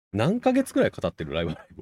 何ヶ月くらい語ってるライブライブを。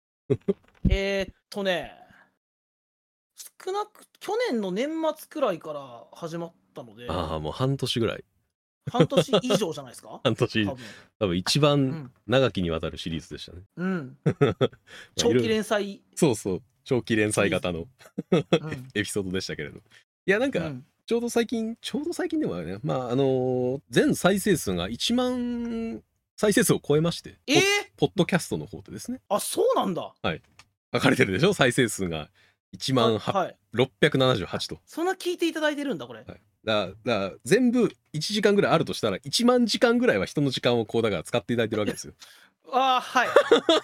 少なく去年の年末くらいから始まったので、 ああ、もう半年ぐらい。 半年以上じゃないですか半年、多分一番長きにわたるシリーズでしたね。 うん。長期連載。 そうそう、長期連載型のエピソードでしたけれど。いや、なんか、ちょうど最近でもね、まあ、全再生数が1万再生数を超えまして、ポッドキャストの方でですね。 あ、そうなんだ。 はい。書かれてるでしょ、再生数が1万678と。 そんな聞いていただいてるんだ、これ。 はい、だから全部1時間ぐらいあるとしたら1万時間ぐらいは人の時間をこうだから使っていただいてるわけですよ。 ああ、はい。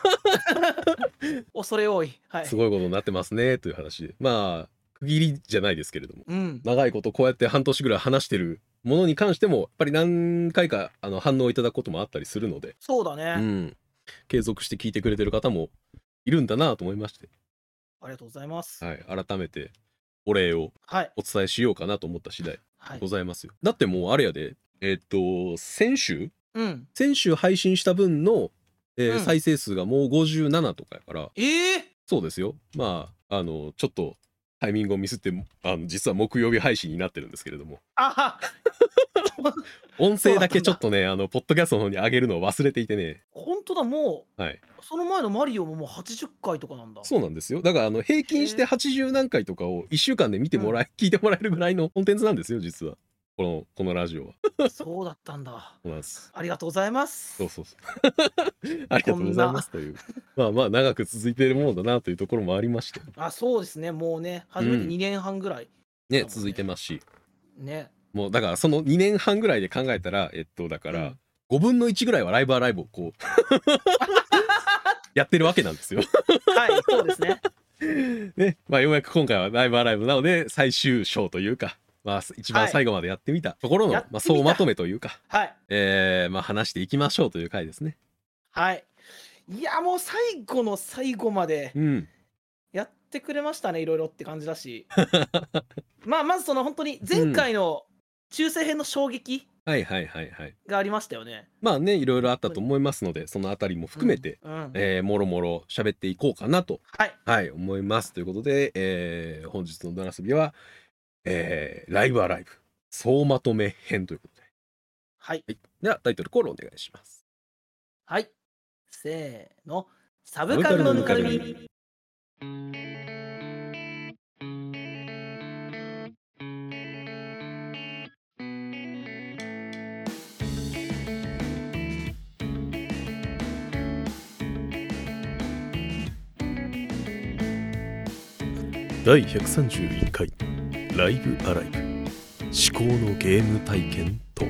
恐れ多い。はい。 すごいことになってますねという話で、まあ区切りじゃないですけれども、 うん、 長いことこうやって半年ぐらい話してるものに関してもやっぱり何回か反応いただくこともあったりするので、 そうだね、 うん、継続して聞いてくれてる方もいるんだなと思いまして、 ありがとうございます。 はい、改めてお礼をお伝えしようかなと思った次第でございますよ。だってもうあれやで、先週配信した分の、再生数がもう57とかやから、そうですよ。まあちょっとタイミングをミスって実は木曜日配信になってるんですけれども、音声だけちょっとねポッドキャストの方に上げるのを忘れていてね。 本当だ、もう、 はい、 その前のマリオももう80回とかなんだ。 そうなんですよ。だから平均して80何回とかを1週間で見てもら聞いてもらえるぐらいのコンテンツなんですよ、実はこのラジオは。 そうだったんだ。 そうなんです。 ありがとうございます。 そうありがとうございますという、まあ長く続いているものだなというところもありまして、 そうですね、もうね、初めて2年半ぐらい、 ね続いてますしね、 もうだからその2年半ぐらいで考えたらだから5分の1ぐらいはライブアライブをこうやってるわけなんですよ。 はい、そうですね。 ね、まあようやく今回はライブアライブなので最終章というか、まあ一番最後までやってみたところの、まあ総まとめというか、まあ話していきましょうという回ですね。 はい。いやもう最後の最後までやってくれましたね、いろいろって感じだし。まあまずその本当に前回の中世編の衝撃がありましたよね。 まあね、いろいろあったと思いますので、そのあたりも含めて、もろもろ喋っていこうかなと、思います。ということで、本日のドラスビは、ライブアライブ総まとめ編ということで。はい。ではタイトルコールお願いします。 はい。せーの。サブカルのぬかるみ。 第131回ライブアライブ至高のゲーム体験とは。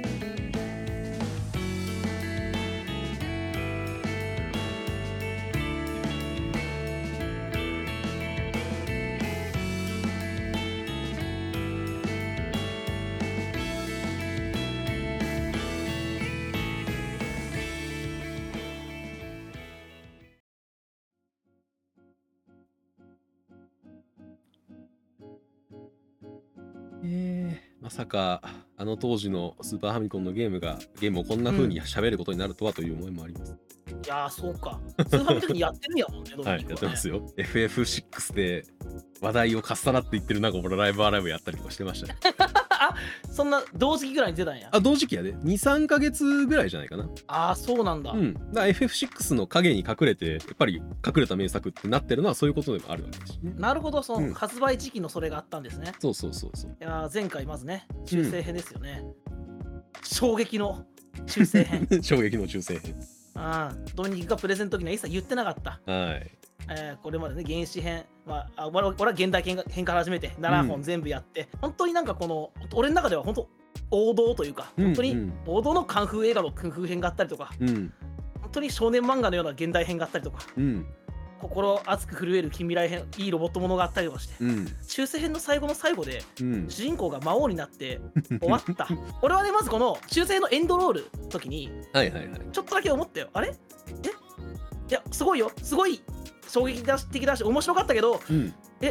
まさかあの当時のスーパーファミコンのゲームをこんな風に喋ることになるとはという思いもあります。 いやそうか。スーパーファミコンやってるやもんね。 はい、やってますよ。FF6 で話題をかっさらって言ってる中、これライブアライブやったりとかしてましたね。 そんな同時期ぐらいに出たんや。 同時期やで。2、3ヶ月ぐらいじゃないかな。 そうなんだ。 だから FF6 の影に隠れて、やっぱり隠れた名作ってなってるのはそういうことでもあるわけですね。 なるほど、その発売時期のそれがあったんですね。 そう。 いや前回まずね、中世編ですよね。衝撃の中世編。 衝撃の中世編。 ドニーがプレゼント時には一切言ってなかった。これまでね、原始編は俺は現代編から始めて7本全部やって、本当になんかこの俺の中では本当王道というか、本当に王道のカンフー映画のカンフー編があったりとか、本当に少年漫画のような現代編があったりとか、心熱く震える近未来編、いいロボットものがあったりとかして、中世編の最後の最後で、主人公が魔王になって終わった俺はね、まずこの中世編のエンドロールの時にちょっとだけ思ったよ。あれいやすごいよ、すごい衝撃的だし面白かったけど、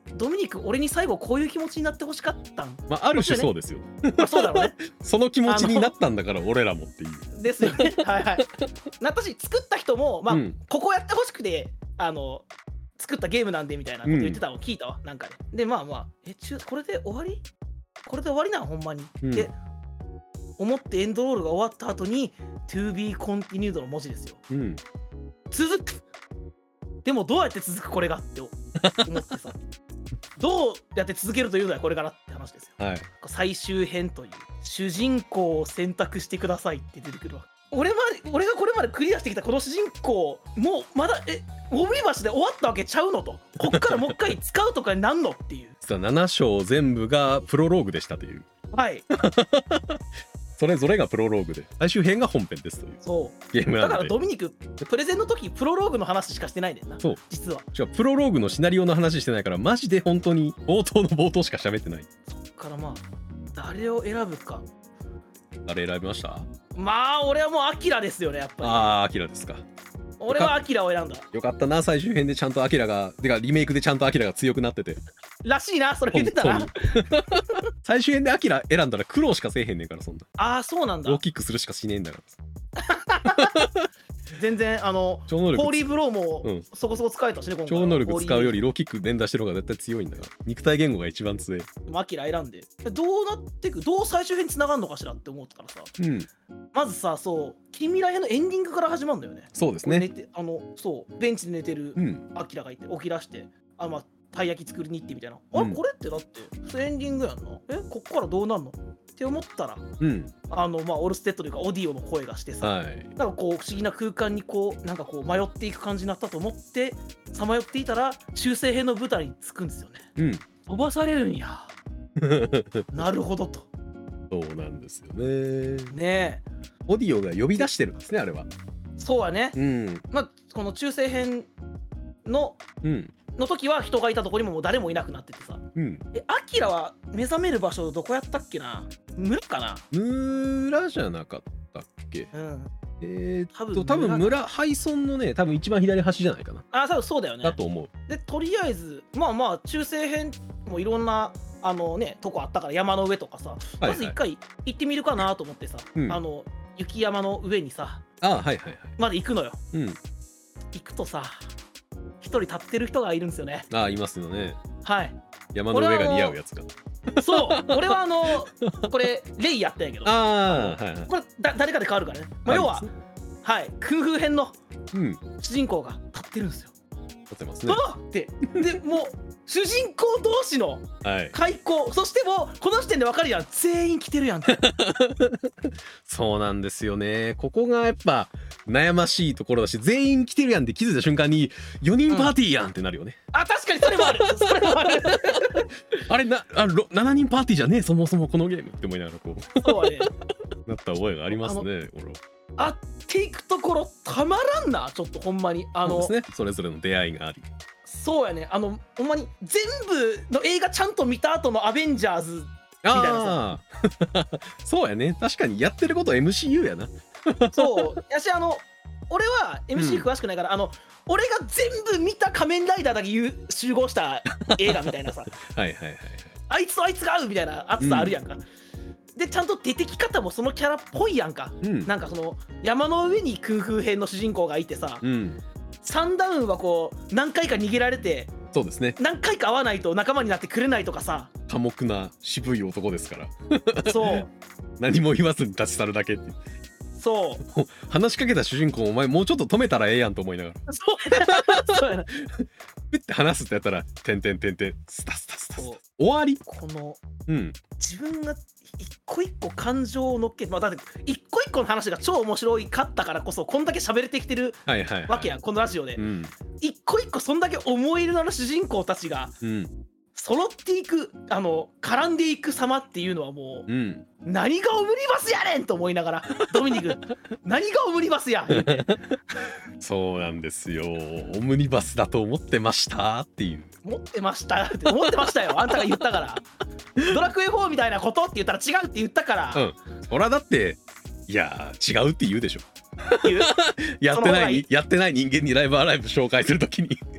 ドミニク俺に最後こういう気持ちになってほしかったん。 まあある種そうですよ。 まあそうだろうね。 その気持ちになったんだから俺らもっていう。 ですよね。はいはい。なったし作った人もまあ、ここやってほしくて作ったゲームなんでみたいなこと言ってたのを聞いたわ、なんかでまあまあこれで終わり？これで終わりなんほんまに、で思ってエンドロールが終わった後に To be continued の文字ですよ、続く。でもどうやって続くこれがって思ってさどうやって続けるというのはこれからって話ですよ、はい、最終編という主人公を選択してくださいって出てくるわ。俺がこれまでクリアしてきたこの主人公もうまだオムニバスで終わったわけちゃうのと、こっからもう一回使うとかになんのっていう実は7章全部がプロローグでしたという。 はいそれぞれがプロローグで最終編が本編ですというそうゲームなんで。 だからドミニクプレゼンの時プロローグの話しかしてないんだよな。そう実はプロローグのシナリオの話してないからマジで本当に冒頭の冒頭しか喋ってない。 そっからまあ誰を選ぶか。 誰選びました？ まあ俺はもうアキラですよねやっぱり。 ああアキラですか。 俺はアキラを選んだ。 よかったな最終編でちゃんとアキラがてかリメイクでちゃんとアキラが強くなっててらしいな。それ言ってたな最終編でアキラ選んだら苦労しかせえへんねんから。そんなああそうなんだ。 ローキックするしかしねえんだから全然ホーリーブローもそこそこ使えたしね。 超能力使うよりローキック連打してる方が絶対強いんだから。肉体言語が一番強い。 アキラ選んでどうなっていく、どう最終編に繋がるのかしらって思ったからさ、まずさそう近未来編のエンディングから始まるんだよね。 そうですね。 寝てそうベンチで寝てるアキラがいて起き出してまあたい焼き作りに行ってみたいな、あれこれってだってエンディングやんな、こっからどうなんのって思ったら、まあオルステッドというかオディオの声がしてさ、なんかこう不思議な空間にこうなんかこう迷っていく感じになったと思ってさまよっていたら中世編の舞台に着くんですよね。飛ばされるんやなるほどと。 そうなんですよね。 ねえオディオが呼び出してるんですねあれは。 そうやね。まあこの中世編の時は人がいたところにももう誰もいなくなっててさ、アキラは目覚める場所どこやったっけな。村かな。 村じゃなかったっけ。多分村廃村のね多分一番左端じゃないかな。 あ多分そうだよね。 だと思う。 でとりあえずまあ中世編もいろんなとこあったから山の上とかさ、まず一回行ってみるかなと思ってさ、雪山の上にさまで行くのよ。行くとさ一人立ってる人がいるんですよね。 いますよね。 はい。 山の上が似合うやつが。 そう俺はこれレイやったんやけど、これ誰かで変わるからね。要はクンフー編の主人公が立ってるんですよ。 立ってますね。 でもう主人公同士の開口、そしてもうこの時点で分かるやん、全員来てるやんってそうなんですよね。ここがやっぱ悩ましいところだし、全員来てるやんって気づいた瞬間に4人パーティーやんってなるよね。 確かにそれもあるそれもあるあれ7人パーティーじゃねえそもそもこのゲームって思いながらこうそうねなった覚えがありますね。 っていくところたまらんなちょっとほんまに。 そうですね、それぞれの出会いがあり。 そうやね。ほんまに全部の映画ちゃんと見た後のアベンジャーズみたいなさそうやね。確かにやってること MCU やなそうやし俺は MCU 詳しくないから、俺が全部見た仮面ライダーだけ集合した映画みたいなさあいつとあいつが合うみたいな熱さあるやんか。でちゃんと出てき方もそのキャラっぽいやんか。なんかその山の上に空風編の主人公がいてさ、サンダウンはこう何回か逃げられて、 そうですね、 何回か会わないと仲間になってくれないとかさ、 寡黙な渋い男ですからそう何も言わずに立ち去るだけってそう話しかけた主人公お前もうちょっと止めたらええやんと思いながらそうやなピッて話すってやったらてんてんてんてんスタスタスタスタ終わり。 この、自分が一個一個感情を乗っけて、だって一個一個の話が超面白いかったからこそこんだけ喋れてきてるわけやん、このラジオで、一個一個そんだけ思い入れのある主人公たちが、揃っていく絡んでいく様っていうのはもう、何がオムニバスやねんと思いながらドミニク何がオムニバスや言うてそうなんですよ、オムニバスだと思ってましたっていう。 思ってましたって思ってましたよあんたが言ったからドラクエ4みたいなことって言ったら違うって言ったから、 ほらだっていや違うって言うでしょやってない人間にライブアライブ紹介するときに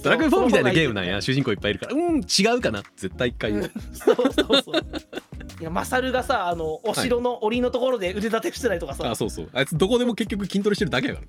ドラクエ4みたいなゲームなんや、主人公いっぱいいるから、違うかな絶対一回言う、 そうそうそういやマサルがさお城の檻のところで腕立てしてたりとかさ、 あ、そうそう、あいつどこでも結局筋トレしてるだけやから、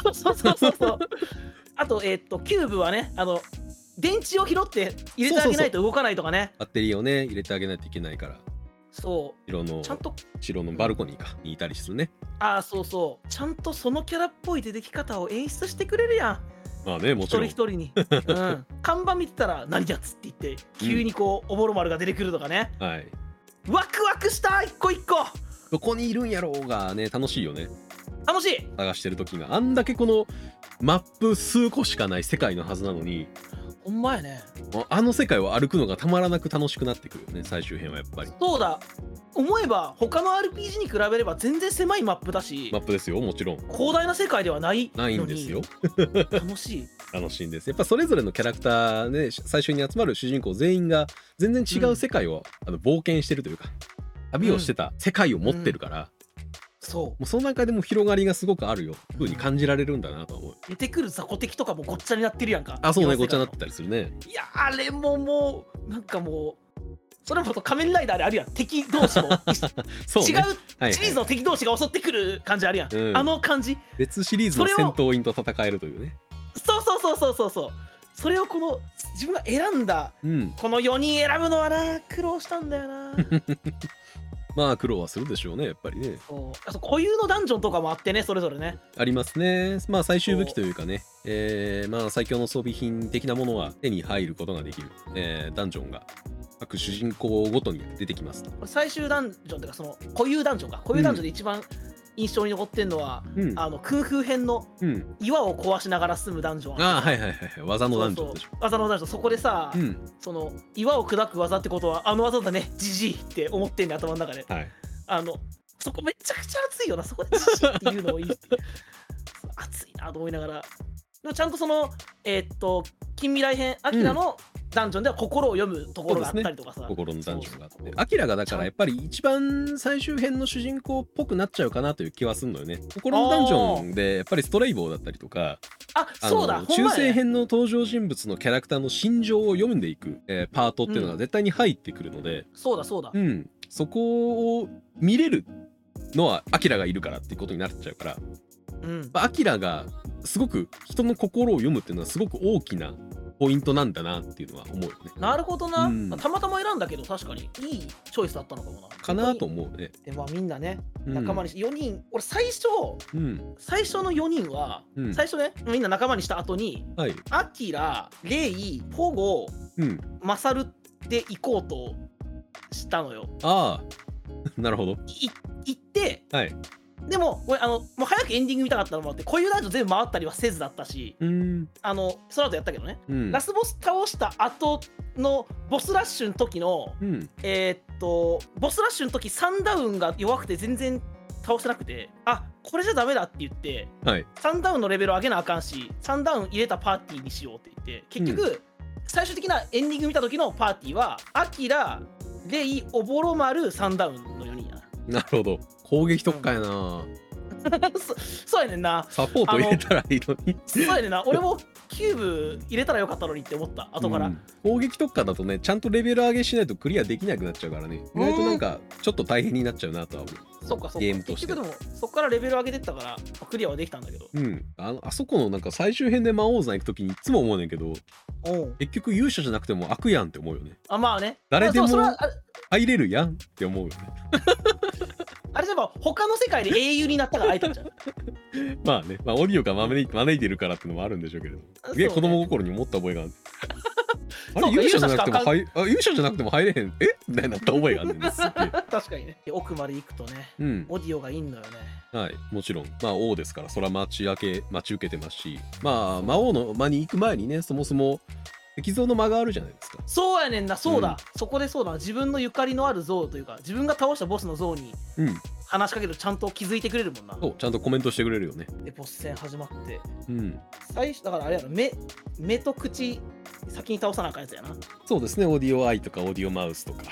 そうあとキューブはね電池を拾って入れてあげないと動かないとかね、 バッテリーをね入れてあげないといけないから、 そうちゃんと城のバルコニーにいたりするね。 ああそうそう、ちゃんとそのキャラっぽい出てき方を演出してくれるやん。 まあね、もちろん一人一人に、看板見てたら何やつって言って急にこう、おぼろ丸が出てくるとかね、 はい、 ワクワクした一個一個。 どこにいるんやろうがね、楽しいよね。 楽しい。 探してる時があんだけこのマップ数個しかない世界のはずなのに、 ほんまやね、 あの世界を歩くのがたまらなく楽しくなってくるよね、最終編はやっぱり。 そうだ、思えば他の RPG に比べれば全然狭いマップだし、 マップですよ、もちろん広大な世界ではないんですよ楽しい楽しいんです。やっぱそれぞれのキャラクターね、最初に集まる主人公全員が全然違う世界を、冒険してるというか、旅をしてた世界を持ってるから、もうその中でも広がりがすごくあるよ風に感じられるんだなと思う。 出てくる雑魚敵とかもごっちゃになってるやんか。 あ、そうね、ごっちゃになってたりするね。 いやあれもうなんかもうそれも仮面ライダーであるやん、敵同士もそう、ね、違うシリーズの敵同士が襲ってくる感じあるやん、あの感じ。 別シリーズの戦闘員と戦えるというね。 そうそれをこの自分が選んだ、この4人選ぶのはな苦労したんだよなまあ苦労はするでしょうね、やっぱりね。 固有のダンジョンとかもあってね、それぞれねありますね。まあ最終武器というかね、まあ最強の装備品的なものは手に入ることができる、ダンジョンが各主人公ごとに出てきます。 最終ダンジョンというかその固有ダンジョンか、固有ダンジョンで一番印象に残ってんのは、空風編の岩を壊しながら進むダンジョン。 技のダンジョンでしょ。 技のダンジョン、そこでさ、その岩を砕く技ってことはあの技だね、ジジイって思ってんね、頭の中で。そこめちゃくちゃ熱いよな、そこでジジイっていうのもいい熱いなと思いながら。でもちゃんとその近未来編アキラのダンジョンでは心を読むところがあったりとかさ、 心のダンジョンがあって、アキラがだからやっぱり一番最終編の主人公っぽくなっちゃうかなという気はするのよね。心のダンジョンでやっぱりストレイボーだったりとか、 そうだ、 中世編の登場人物のキャラクターの心情を読んでいく、パートっていうのが絶対に入ってくるので、 そうだ、 そこを見れるのはアキラがいるからっていうことになっちゃうから、アキラがすごく人の心を読むっていうのはすごく大きなポイントなんだなっていうのは思うよね。 なるほどな、たまたま選んだけど確かにいいチョイスだったのかもな。 かなと思うね。 でみんなね仲間にして4人、俺最初の4人は、最初ねみんな仲間にした後に、アキラ、レイ、ポゴ、マサルで行こうとしたのよ。 ああなるほど。 行って、でも俺もう早くエンディング見たかったのもあって、こういうダンジョン全部回ったりはせずだったし、その後やったけどね、ラスボス倒した後のボスラッシュの時の、ボスラッシュの時サンダウンが弱くて全然倒せなくて、これじゃダメだって言って、サンダウンのレベルを上げなあかんし、サンダウン入れたパーティーにしようって言って、結局、最終的なエンディング見た時のパーティーはアキラ、レイ、オボロマル、サンダウンの4人やな。なるほど、攻撃特化やな。 そうやねんな。 サポート入れたらいいのに。 そうやねんな。俺もキューブ入れたらよかったのにって思った後から、 攻撃特化だとね、ちゃんとレベル上げしないとクリアできなくなっちゃうからね、意外となんかちょっと大変になっちゃうなとは思う。 そうかゲームとして。 結局でもそこからレベル上げてったからクリアはできたんだけど、 あそこのなんか最終編で魔王山行く時にいつも思うねんけど、結局勇者じゃなくても悪やんって思うよね。 まあね、 誰でも入れるやんって思うよね。 あれでも他の世界で英雄になったから会えたんじゃん。 まあね、オリオが招いてるからってのもあるんでしょうけど、子供心に思った覚えがある。あれ勇者じゃなくても入れへんみたいになった覚えがあるんです。確かにね。奥まで行くとね、オディオがいいんだよね。 はい、もちろん王ですから、それは待ち受けてますし、魔王の間に行く前にね、そもそも石像の間があるじゃないですか。 そうやねんな、そうだ、そこでそうだ、自分のゆかりのある像というか、自分が倒したボスの像に話しかけるとちゃんと気づいてくれるもんな。 そう、ちゃんとコメントしてくれるよね。 でボス戦始まって、最初だからあれやろ、目と口先に倒さなあかんやつやな。 そうですね、オーディオアイとかオーディオマウスとか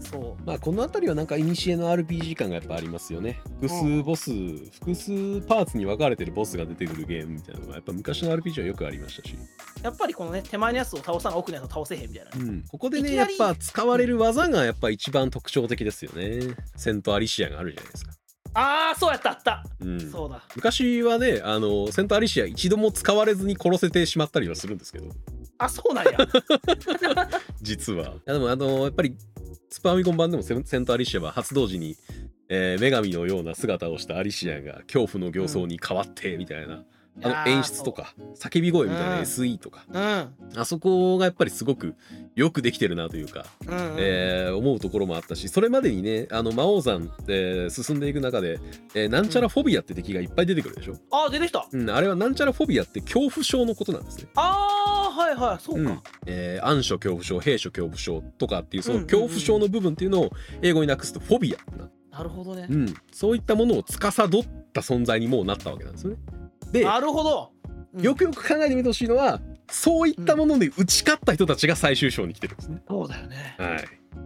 そうまあこの辺りはなんか古の RPG 感がやっぱありますよね。複数ボス、複数パーツに分かれてるボスが出てくるゲームみたいなのがやっぱ昔の RPG はよくありましたし、 やっぱりこのね手前のやつを倒さな奥のやつを倒せへんみたいな、 ここでねやっぱ使われる技がやっぱ一番特徴的ですよね。セントアリシアがあるじゃないですか。 ああそうやった、あった、そうだ。 昔はねセントアリシア一度も使われずに殺せてしまったりはするんですけど、 あそうなんや実は。でもやっぱりスーパーファミコン版でもセントアリシアは発動時に、女神のような姿をしたアリシアが恐怖の形相に変わってみたいな、演出とか叫び声みたいな SE とか、あそこがやっぱりすごくよくできてるなというか、思うところもあったし、それまでにね魔王山で進んでいく中で、なんちゃらフォビアって敵がいっぱい出てくるでしょ。 あ出てきた、 あれはなんちゃらフォビアって恐怖症のことなんですね。 あはいはいそうか、 暗所恐怖症、兵所恐怖症とかっていうその恐怖症の部分っていうのを英語に訳すとフォビアってなるほどね、 そういったものを司った存在にもうなったわけなんですよね。でなるほど、 よくよく考えてみてほしいのはそういったもので打ち勝った人たちが最終章に来てるんですね。 そうだよね、 はい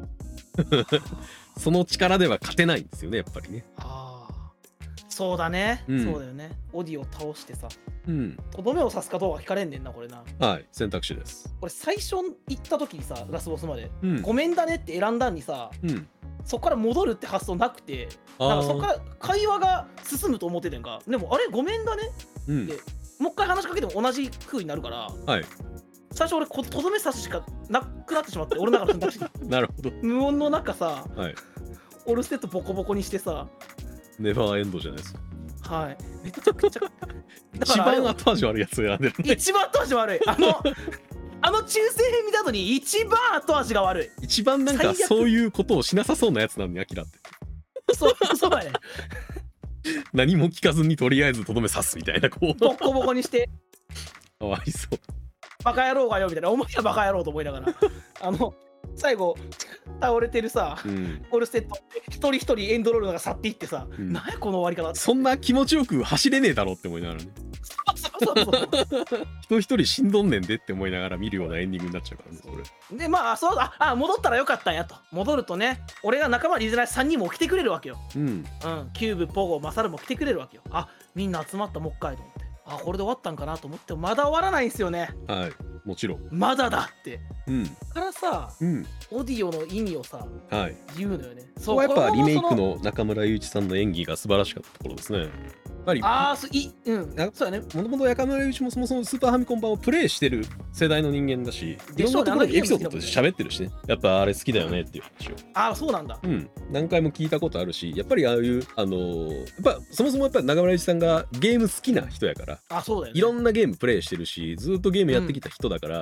その力では勝てないんですよねやっぱりね。 そうだね、そうだよね。オディを倒してさ、とどめを刺すかどうか聞かれんねんなこれな。 はい選択肢です。 これ最初行った時にさラスボスまで、ごめんだねって選んだんにさ、そこから戻るって発想なくて、なんかそこから会話が進むと思っててんか。でもあれごめんだねってもう一回話しかけても同じ風になるから、最初俺とどめ刺すしかなくなってしまって、俺の中の選択肢なるほど。 無音の中さ、オルステッドボコボコにしてさ、 ネバーエンドじゃないですか。 はいめちゃくちゃ一番後味悪いやつを選んでるね。 一番後味悪い。あの中世編見た後に一番後味が悪い。 一番なんかそういうことをしなさそうなやつなのにアキラってそうだね何も聞かずにとりあえずとどめ刺すみたいな、こうボッコボコにしてかわいそう。 バカ野郎がよみたいな、お前はバカ野郎と思いながら最後倒れてるさ、オルステッド一人一人エンドロールが去っていってさ、何やこの終わり方。 そんな気持ちよく走れねえだろって思いながらね人一人死んどんねんでって思いながら見るようなエンディングになっちゃうからねそれで。 まあ戻ったらよかったんやと。戻るとね俺が仲間にいずれ3人も来てくれるわけよ。キューブ、ポゴ、マサルも来てくれるわけよ。みんな集まったもっかいと思って、これで終わったんかなと思ってもまだ終わらないんですよね。 もちろんまだだって、からさ、オディオの意味をさ、言うのよね。 そこはやっぱリメイクの中村雄一さんの演技が素晴らしかったところですね。やっぱりそうだね。もともと中村雄一もそもそもスーパーファミコン版をプレイしてる世代の人間だし、いろんなところでエピソードとして喋ってるしね。やっぱあれ好きだよねっていう話を。 そうなんだ。 何回も聞いたことあるし、やっぱりああいうやっぱそもそもやっぱり中村雄一さんがゲーム好きな人やから、 そうだよね。 いろんなゲームプレイしてるし、ずっとゲームやってきた人だから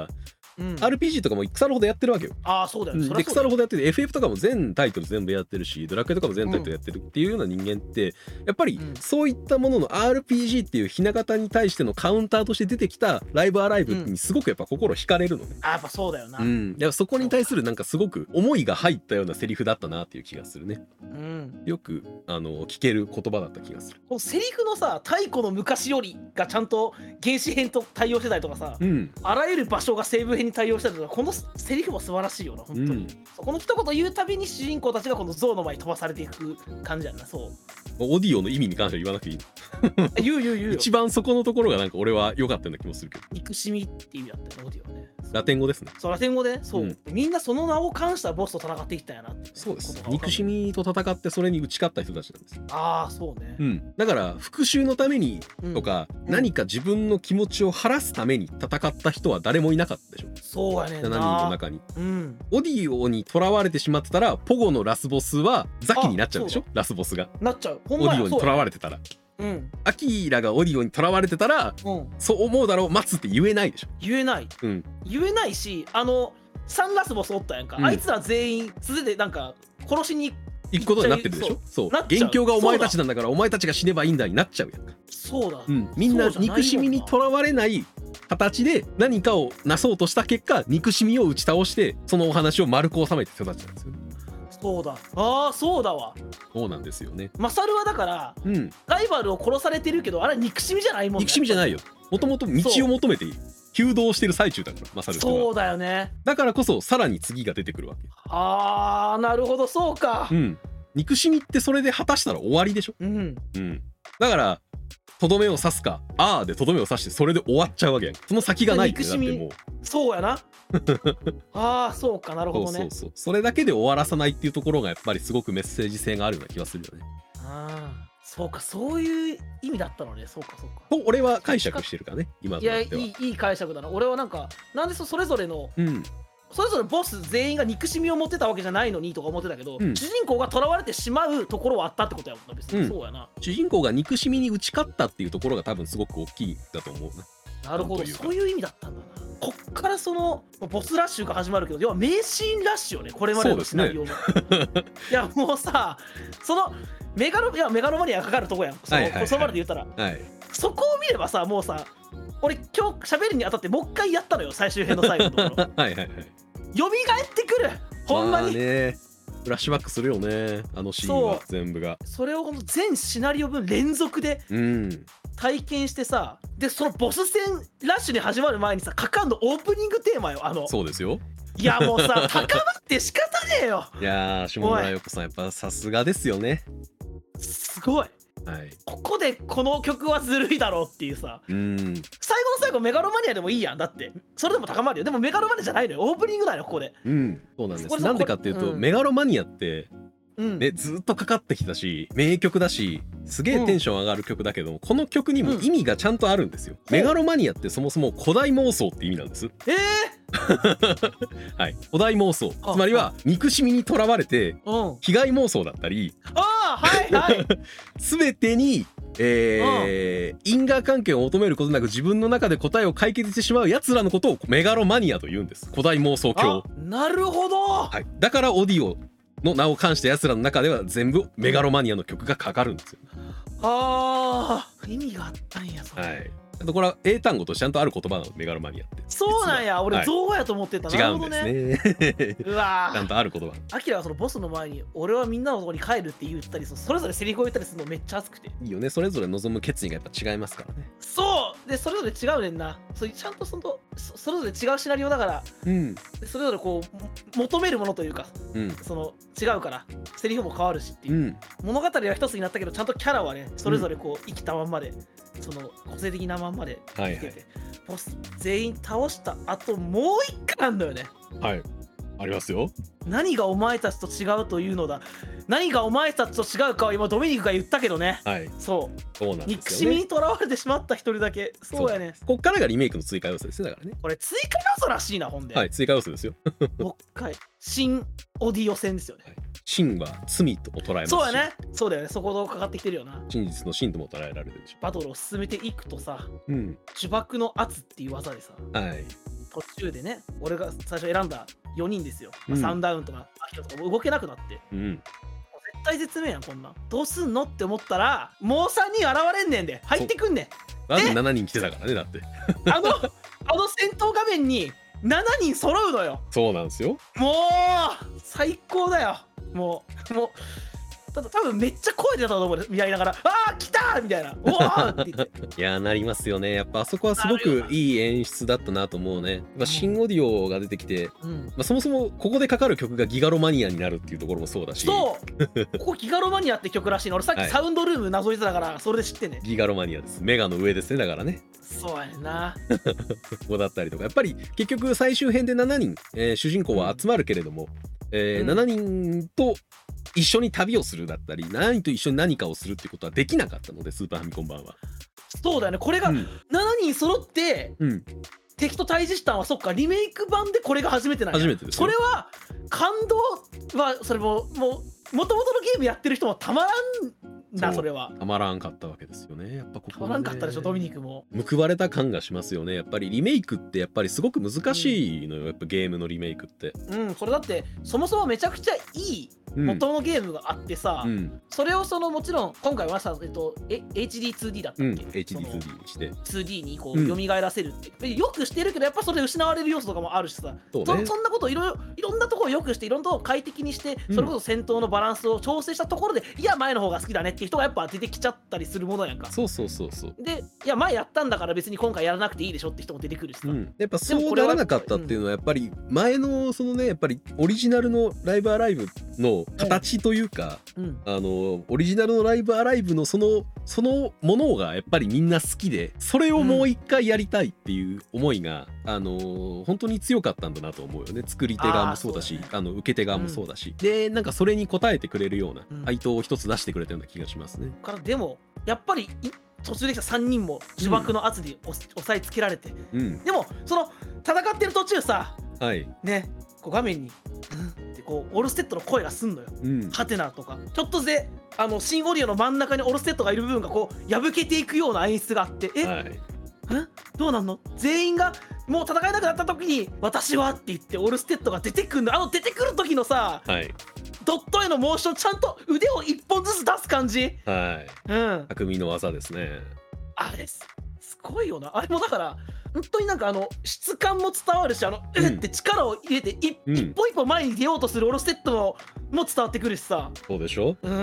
。RPG とかも腐るほどやってるわけよ。 そうだよね。 で腐るほどやってて FF とかも全タイトル全部やってるし、ドラクエとかも全タイトルやってるっていうような人間ってやっぱりそういったものの RPG っていうひな形に対してのカウンターとして出てきたライブアライブにすごくやっぱ心惹かれるのね。 やっぱそうだよな。 やっぱそこに対するなんかすごく思いが入ったようなセリフだったなっていう気がするね。よく聞ける言葉だった気がする。 このセリフのさ、太古の昔よりがちゃんと原始編と対応してたりとかさ、あらゆる場所が西部編に対応したりとか、このセリフも素晴らしいよな本当に。この一言言うたびに主人公たちがこの象の前に飛ばされていく感じやな。 オディオの意味に関しては言わなくていいの言う一番そこのところがなんか俺は良かったような気もするけど。 憎しみって意味だったよオディオね。 ラテン語ですね。 ラテン語でみんなその名を冠したボスと戦っていったんやなって。 そうです。憎しみと戦ってそれに打ち勝った人たちなんです。 そうね。 だから復讐のためにとか、何か自分の気持ちを晴らすために戦った人は誰もいなかったでしょ。 そうやね。 7人の中に。オディオに囚われてしまってたらポゴのラスボスはザキになっちゃうでしょ。ラスボスがなっちゃう。 オディオに囚われてたら。アキラがオディオに囚われてたら、そう思うだろう待つって言えないでしょ。 言えない、言えないし、サンラスボスおったやんか、あいつら全員素手でなんか殺しに行くことになってるでしょ。そう元凶がお前たちなんだからお前たちが死ねばいいんだになっちゃうやんか。 そうだ、 みんな憎しみにとらわれない形で何かをなそうとした結果、憎しみを打ち倒してそのお話を丸く収めて人たちなんですよ。 そうだ。そうだわ。 そうなんですよね。 マサルはだから、ライバルを殺されてるけど、あれ憎しみじゃないもんね。 憎しみじゃないよ。もともと道を求めて弓道してる最中だから、マサル君は。 そうだよね。 だからこそさらに次が出てくるわけ。 あー、なるほど、そうか。 憎しみってそれで果たしたら終わりでしょ。だからとどめを刺すか、あーでとどめを刺してそれで終わっちゃうわけやん。その先がないってだってもう。 そうやな。ああ、そうか、なるほどね。 それだけで終わらさないっていうところがやっぱりすごくメッセージ性があるような気がするよね。 そうか、そういう意味だったのね。そうかそうか。 と俺は解釈してるからね、今となっては。 いい解釈だな。俺はなんでそれぞれの、それぞれボス全員が憎しみを持ってたわけじゃないのにとか思ってたけど、主人公が囚われてしまうところはあったってことやもんな、別に。そうやな。 主人公が憎しみに打ち勝ったっていうところが多分すごく大きいんだと思うな。 なるほど、そういう意味だったんだな。こっからそのボスラッシュが始まるけど、要は名シーンラッシュよね、これまでのシナリオの。いやもうさ、そのメガロマニアがかかるとこやん、そこまでで言ったら。そこを見ればさ、もうさ、俺今日喋るにあたってもう一回やったのよ、最終編の最後のところ。よみがえってくる、ほんまに。 フラッシュバックするよね、あのシーンは全部が。 それをほんと全シナリオ分連続で体験してさ、でそのボス戦ラッシュに始まる前にさ、かかんのオープニングテーマよ。 そうですよ。 いやもうさ、高まって仕方ねえよ。 いやー、下村陽子さんやっぱさすがですよね。 すごい。ここでこの曲はずるいだろうっていうさ、最後の最後メガロマニアでもいいやん。だってそれでも高まるよ。でもメガロマニアじゃないのよ、オープニングだよここで。 そうなんです。なんでかっていうと、メガロマニアってね、ずっとかかってきたし名曲だし、すげえテンション上がる曲だけども、この曲にも意味がちゃんとあるんですよ。メガロマニアってそもそも古代妄想って意味なんです。はい、古代妄想、つまりは憎しみにとらわれて被害妄想だったり、全てに因果関係を求めることなく自分の中で答えを解決してしまうやつらのことをメガロマニアと言うんです。古代妄想教。 なるほど。 だからオーディオの名を冠したやつらの中では全部メガロマニアの曲がかかるんですよ。 意味があったんや、それ。 あとこれは英単語としてちゃんとある言葉なの、メガロマニアって。 そうなんや、俺造語やと思ってた。 違うんですね。 うわ、 ちゃんとある言葉。 アキラはそのボスの前に俺はみんなのとこに帰るって言ったり、それぞれセリフを言ったりするのめっちゃ熱くていいよね。それぞれ望む決意がやっぱ違いますからね。 そうで、それぞれ違うねんな。ちゃんとそれぞれ違うシナリオだから、それぞれこう求めるものというか、その違うからセリフも変わるしっていう、物語は一つになったけど、ちゃんとキャラはねそれぞれこう生きたまんまで、その個性的なまんまで生きてて、ボス全員倒した後もう一回あんのよね。 ありますよ。 何がお前たちと違うというのだ。何がお前たちと違うかは今ドミニクが言ったけどね。 そうなんですよね。 憎しみにとらわれてしまった一人だけ。そうやね。 こっからがリメイクの追加要素ですね。だからね。 これ追加要素らしいな、ほんで。 追加要素ですよ。 もう一回新オーディオ戦ですよね。 真は罪と捉えますし。 そうやね。そうだよね。そことかかってきてるよな。 真実の真とも捉えられるでしょ。 バトルを進めていくとさ、呪縛の圧っていう技でさ、途中でね、俺が最初選んだ4人ですよ。サンダウンとかアキラとかも動けなくなって、絶対絶命やん、こんなん。どうすんのって思ったら、もう3人現れんねんで、入ってくんねん。 なんで7人来てたからね、だって。 あの戦闘画面に7人揃うのよ。 そうなんですよ。 もう最高だよ。もう多分めっちゃ声出たと思う、見合いながら「あー来た!」みたいな「おー!」って言って。 いやなりますよね。やっぱあそこはすごくいい演出だったなと思うね。新オーディオが出てきて、そもそもここでかかる曲がギガロマニアになるっていうところもそうだし。そうここギガロマニアって曲らしいの。俺さっきサウンドルーム覗いてたからそれで知ってんね。 ギガロマニアです。メガの上ですね、だからね。 そうやねんな。 ここだったりとか、やっぱり結局最終編で7人、主人公は集まるけれども、7人と一緒に旅をするだったり、7人と一緒に何かをするってことはできなかったので、スーパーファミコン版は。そうだよね。これが7人揃って敵と対峙したのは、そっか、リメイク版でこれが初めてなんや。初めてですよ。それは感動は、それももともとのゲームやってる人もたまらんな。それはたまらんかったわけですよね。やっぱここ、たまらんかったでしょ、ドミニクも。報われた感がしますよね。やっぱりリメイクってやっぱりすごく難しいのよ、やっぱゲームのリメイクって。これだってそもそもめちゃくちゃいい元のゲームがあってさ、それをもちろん今回はさ、HD2D だったっけ、 HD2D にして 2D にこう蘇らせるってよくしてるけど、やっぱそれ失われる要素とかもあるしさ、そんなこといろんなところをよくしていろんなところを快適にして、それこそ戦闘のバランスを調整したところで、いや前の方が好きだねっていう人がやっぱ出てきちゃったりするものやんか。 そうで、いや前やったんだから別に今回やらなくていいでしょって人も出てくるしさ、 やっぱそうならなかったっていうのはやっぱり前のやっぱりオリジナルのライブアライブの形というか、オリジナルのライブアライブのそのものがやっぱりみんな好きで、それをもう一回やりたいっていう思いが、本当に強かったんだなと思うよね。作り手側もそうだし、受け手側もそうだし、でなんかそれに応えてくれるような回答を一つ出してくれたような気がしますね。 からでもやっぱり途中できた3人も呪縛の圧に押さえつけられて、でも戦ってる途中さ、ね、こう画面にってこうオルステッドの声がすんのよ。ハテナとかちょっとでシンオリオの真ん中にオルステッドがいる部分がこう破けていくような演出があって、どうなんの？全員がもう戦えなくなった時に私はって言ってオルステッドが出てくるの。出てくる時のさ、ドット絵のモーション、ちゃんと腕を1本ずつ出す感じ、 匠の技ですね。 あれすごいよな。あれもだから本当になんか質感も伝わるし、って力を入れて一歩一歩前に出ようとするオルステッドも伝わってくるしさ。 そうでしょ、こう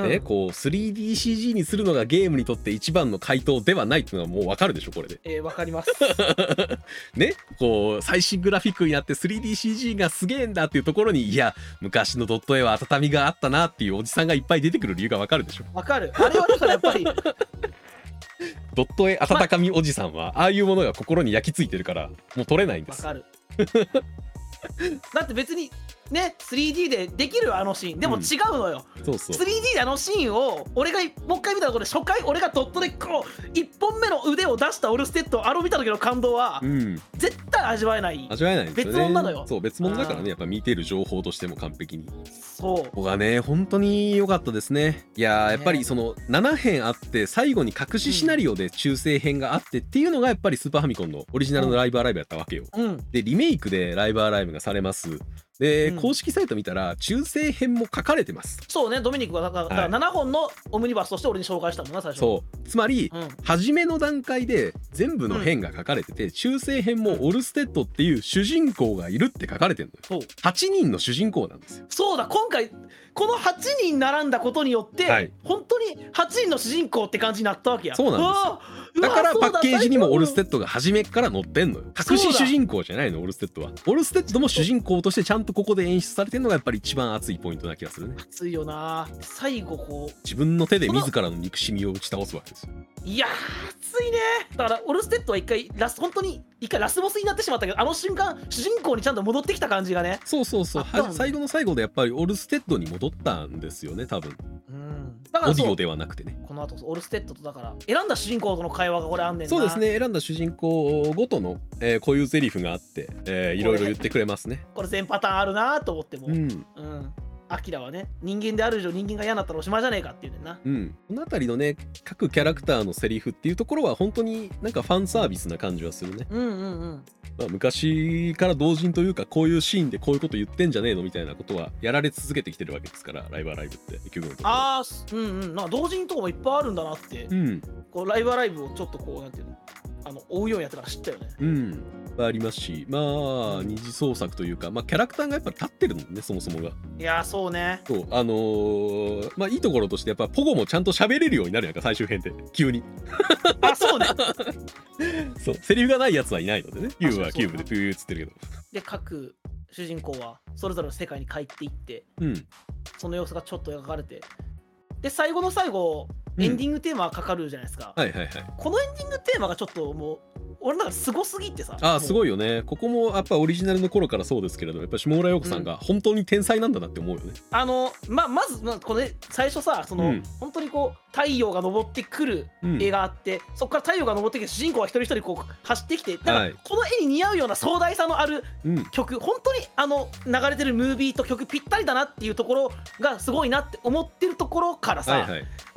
3DCG にするのがゲームにとって一番の回答ではないっていうのはもう分かるでしょこれで。 分かりますね、こう最新グラフィックになって 3DCG がすげえんだっていうところに、いや昔のドット絵は温みがあったなっていうおじさんがいっぱい出てくる理由が分かるでしょ。 分かる。あれはだからやっぱりドット絵温かみおじさんはああいうものが心に焼き付いてるからもう取れないんです。 わかるだって別にね 3D でできるシーンでも違うのよ。3D でシーンを俺がもう一回見たところで、初回俺がドットでこう1本目の腕を出したオルステッドを見た時の感動は、絶対味わえないですよね。 別物なのよ。 そう別物だからね、やっぱ見てる情報としても完璧に。 そうここがね本当に良かったですね。いややっぱり7編あって最後に隠しシナリオで中世編があってっていうのがやっぱりスーパーファミコンのオリジナルのライブアライブやったわけよ。でリメイクでライブアライブがされます。で、公式サイト見たら中世編も書かれてます。 そうね、ドミニクがだから7本のオムニバスとして俺に紹介したもんな最初。 そうつまり、初めの段階で全部の編が書かれてて、中世編もオルステッドっていう主人公がいるって書かれてるのよ。8人の主人公なんですよ。 そうだ、今回この8人並んだことによって、本当に8人の主人公って感じになったわけや。 そうなんですよ。だからパッケージにもオルステッドが初めから載ってんのよ。隠し主人公じゃないのオルステッドは。オルステッドも主人公としてちゃんとここで演出されてるのがやっぱり一番熱いポイントな気がするね。 熱いよな。最後こう自分の手で自らの憎しみを打ち倒すわけですよ。 いや熱いね。だからオルステッドは本当に一回ラスボスになってしまったけど、瞬間主人公にちゃんと戻ってきた感じがね。 そう最後の最後でやっぱりオルステッドに戻ったんですよね多分。オーディオではなくてね。 この後オルステッドとだから選んだ主人公との会話がこれあんねんな。 そうですね、選んだ主人公ごとの、こういうセリフがあって、いろいろ言ってくれますね。 これ全パターンあるなと思っても、アキラはね人間である以上人間が嫌になったらおしまいじゃねえかっていうねんな。 この辺りのね各キャラクターのセリフっていうところは本当になんかファンサービスな感じはするね。昔から同人というかこういうシーンでこういうこと言ってんじゃねえのみたいなことはやられ続けてきてるわけですから、ライブアライブってなんか同人とかもいっぱいあるんだなって、こうライブアライブをちょっとこうなんていうの追うようにやってから知ったよね。 ありますし、二次創作というか、キャラクターがやっぱ立ってるのねそもそもが。 いやそうね。 そういいところとしてやっぱポゴもちゃんと喋れるようになるやんか最終編で急に。 そうね。 そうセリフがないやつはいないのでね。キューブはキューブでピューっつってるけど。 で各主人公はそれぞれの世界に帰っていって、その様子がちょっと描かれて、で最後の最後エンディングテーマがかかるじゃないですか。このエンディングテーマがちょっともう俺の中ですごすぎてさ。 すごいよね。ここもやっぱオリジナルの頃からそうですけれども、やっぱ下村陽子さんが本当に天才なんだなって思うよね。 まずこれ最初さ本当にこう太陽が昇ってくる絵があって、そこから太陽が昇ってきて主人公が一人一人こう走ってきて、だからこの絵に似合うような壮大さのある曲、本当に流れてるムービーと曲ぴったりだなっていうところがすごいなって思ってるところからさ、さ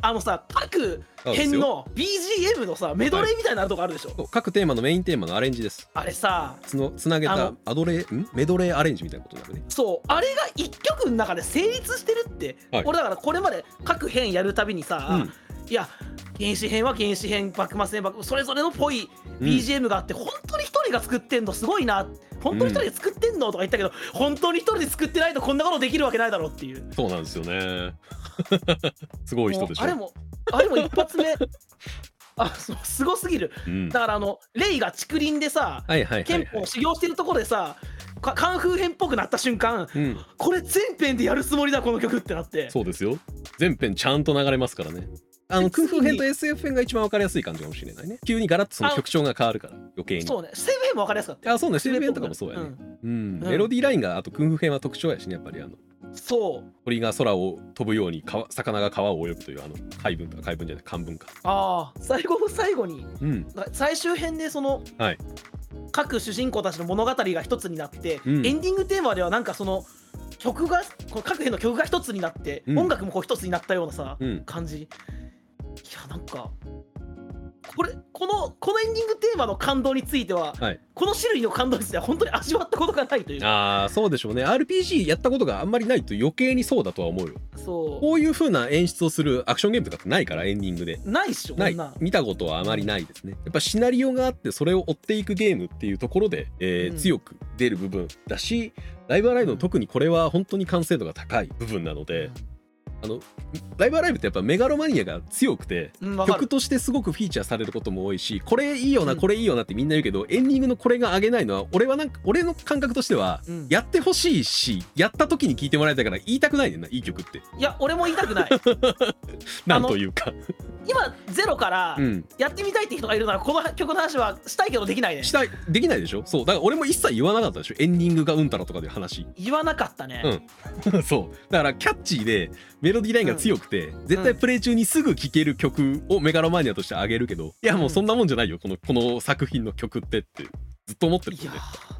各編の BGM のさメドレーみたいなとこあるでしょ、 各テーマのメインテーマのアレンジです。 あれさつなげたメドレーアレンジみたいなことだよね。 そうあれが1曲の中で成立してるって、俺だからこれまで各編やるたびにさ、いや原始編は原始編、幕末編それぞれのぽい BGM があって、本当に一人が作ってんのすごいな、本当に一人で作ってんのとか言ったけど、本当に一人で作ってないとこんなことできるわけないだろうっていう。 そうなんですよねすごい人でしょ。 あれも一発目すごすぎる、だからレイが竹林でさ憲法修行してるところでさカンフー編っぽくなった瞬間、これ全編でやるつもりだこの曲ってなって。 そうですよ、全編ちゃんと流れますからね。クンフー編と SF 編が一番分かりやすい感じかもしれないね。急にガラッとその曲調が変わるから余計に。 そうね、SF 編も分かりやすかった。 そうね、SF 編とかもそうやね。メロディーラインがあとクンフー編は特徴やしね、やっぱりそう鳥が空を飛ぶように魚が川を泳ぐという海文じゃない漢文か。 最後に、最終編でその、各主人公たちの物語が一つになって、エンディングテーマではなんかその曲が各編の曲が一つになって、音楽も一つになったようなさ、感じ。いやなんかこのエンディングテーマの感動については、この種類の感動については本当に味わったことがないというか。 そうでしょうね。 RPG やったことがあんまりないと余計にそうだとは思うよ。こういう風な演出をするアクションゲームとかってないから、エンディングでないっしょ。 見たことはあまりないですね。やっぱシナリオがあってそれを追っていくゲームっていうところで、強く出る部分だし、ライブアライブの特にこれは本当に完成度が高い部分なので、ライブアライブってやっぱメガロマニアが強くて、曲としてすごくフィーチャーされることも多いし、これいいよな、これいいよなってみんな言うけど、エンディングのこれが上げないのは俺の感覚としては、やってほしいし、やった時に聴いてもらいたいから言いたくないねんな、いい曲って。 いや俺も言いたくないなんというか今ゼロからやってみたいって人がいるなら、この曲の話はしたいけどできないね。 できないでしょ。そうだから俺も一切言わなかったでしょ、エンディングがうんたらとかで話言わなかったね。 そうだからキャッチーでメロディーラインが強くて、絶対プレイ中にすぐ聴ける曲をメガロマニアとしてあげるけど、いやもうそんなもんじゃないよ、この作品の曲ってずっと思ってるもんね。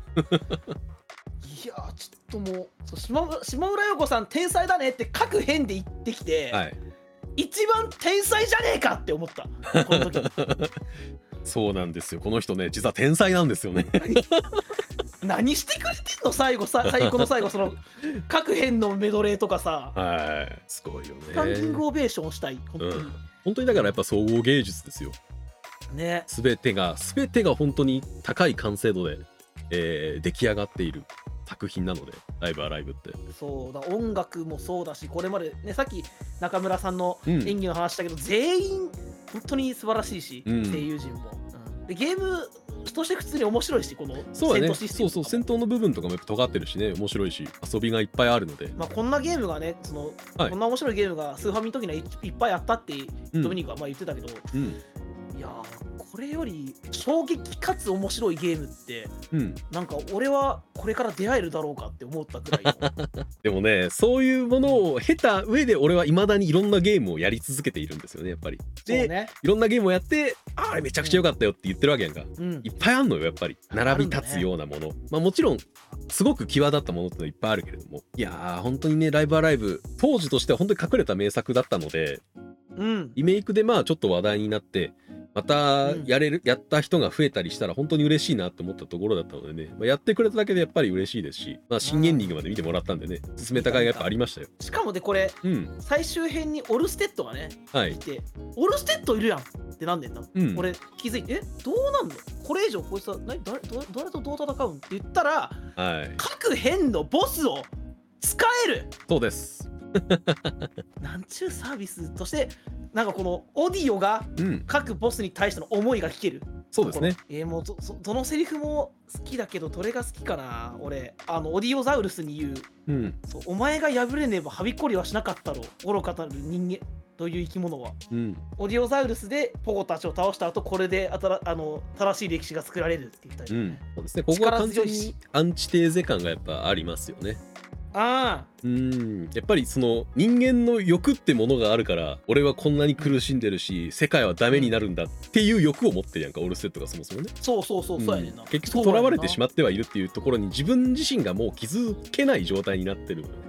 いやちょっともう島村陽子さん天才だねって各編で言ってきて、一番天才じゃねえかって思ったこの時そうなんですよ、この人ね実は天才なんですよね何してくれてんの最後その各編のメドレーとかさ。 すごいよね。 スタンディングオベーションしたい本当にだからやっぱ総合芸術ですよね。 全てが本当に高い完成度で、出来上がっている作品なので、ライブアライブって。 そうだ、音楽もそうだし、これまでねさっき中村さんの演技の話したけど、全員本当に素晴らしいし、声優陣も、でゲームとして普通に面白いし、この戦闘システム、そう戦闘の部分とかもやっぱ尖ってるしね、面白いし遊びがいっぱいあるので、 こんなゲームがねこんな面白いゲームがスーファミの時にはいっぱいあったってドミニクは言ってたけど、いやこれより衝撃かつ面白いゲームって、なんか俺はこれから出会えるだろうかって思ったくらいでもね、そういうものを経た上で俺はいまだにいろんなゲームをやり続けているんですよね、やっぱり。で、いろんなゲームをやって、あれめちゃくちゃ良かったよって言ってるわけやんか、いっぱいあんのよやっぱり。並び立つようなもの、もちろんすごく際立ったものってのはいっぱいあるけれども、いやー本当にね、ライブアライブ当時としては本当に隠れた名作だったので、リメイクでちょっと話題になってまたやった人が増えたりしたら本当に嬉しいなって思ったところだったのでね、やってくれただけでやっぱり嬉しいですし、新エンディングまで見てもらったんでね、進めた甲斐がやっぱありましたよ。 しかもでこれ、最終編にオルステッドがね、来て、オルステッドいるやんってなんでんな、俺気づいて、どうなんのこれ以上こいつは誰とどう戦うんって言ったら、各編のボスを使える。 そうですなんちゅうサービスとして、なんかこのオディオが各ボスに対しての思いが聞ける。 そうですね。 もうどのセリフも好きだけど、どれが好きかな。俺オディオザウルスに言う、お前が破れねばはびこりはしなかったろ愚かたる人間という生き物は、オディオザウルスでポゴたちを倒した後、これで正しい歴史が作られるって言ったり、 そうですね。ここは完全にアンチテーゼ感がやっぱありますよね。やっぱりその人間の欲ってものがあるから、俺はこんなに苦しんでるし世界はダメになるんだっていう欲を持ってるやんか、オルステッドがそもそもね。 そうやねんな。 結局囚われてしまってはいるっていうところに自分自身がもう気づけない状態になってる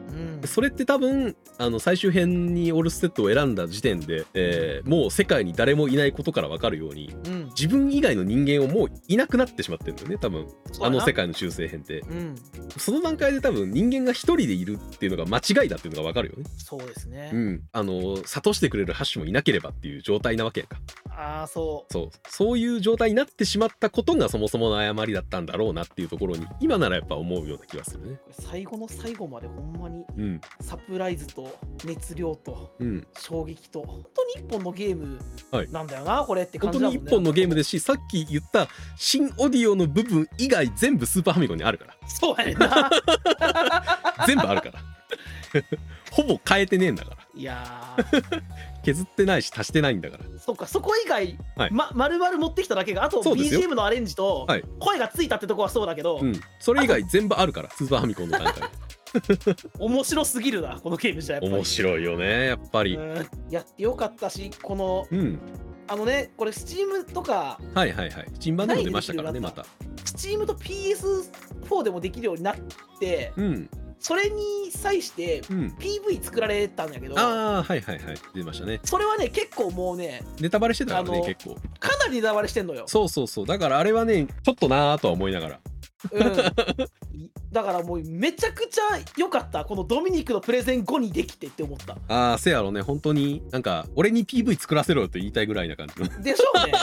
それって多分最終編にオルステッドを選んだ時点で、もう世界に誰もいないことから分かるように、自分以外の人間をもういなくなってしまってるんだよね多分世界の中世編って、その段階で多分人間が一人でいるっていうのが間違いだっていうのが分かるよね。 そうですね。 諭してくれるハッシュもいなければっていう状態なわけやんか。そういう状態になってしまったことがそもそもの誤りだったんだろうなっていうところに今ならやっぱ思うような気がするね。 最後の最後までほんまにサプライズと熱量と衝撃と本当に一本のゲームなんだよな、これって感じだもんね。 本当に一本のゲームですし、さっき言った新オディオの部分以外全部スーパーファミコンにあるから。 そうやねんな全部あるからほぼ変えてねえんだから。 いや削ってないし足してないんだから。 そっか、そこ以外、丸々持ってきただけが、あと BGM のアレンジと声がついたってとこはそうだけど、 それ以外全部あるからスーパーファミコンの段階面白すぎるなこのゲームじゃ。やっぱり面白いよねやっぱり。 やってよかったし、この、これ Steam とか Steam 版でも出ましたからね。また Steam と PS4 でもできるようになって、それに際して PV 作られたんやけど、 出ましたね。 それはね結構もうねネタバレしてたからね。結構かなりネタバレしてんのよ。 そうだからあれはねちょっとなーとは思いながらだからもうめちゃくちゃ良かった、このドミニクのプレゼン後にできてって思った。 せやろね。本当になんか俺に PV 作らせろよと言いたいぐらいな感じでしょうね